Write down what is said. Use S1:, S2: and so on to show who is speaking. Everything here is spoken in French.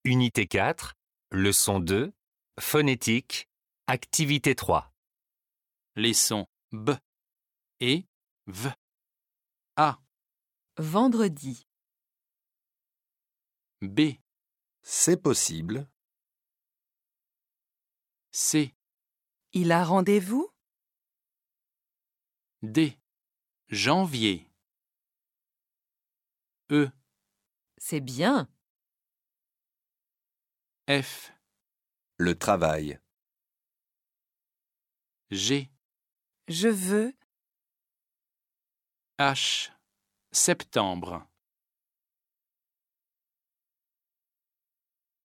S1: Unité 4, leçon 2, phonétique, activité 3.
S2: Les sons B et V. A,
S3: Vendredi.
S2: B,
S4: C'est possible.
S2: C,
S3: Il a rendez-vous?
S2: D, janvier. E,
S3: C'est bien.
S2: F,
S4: Le travail.
S2: G,
S3: Je veux.
S2: H, septembre.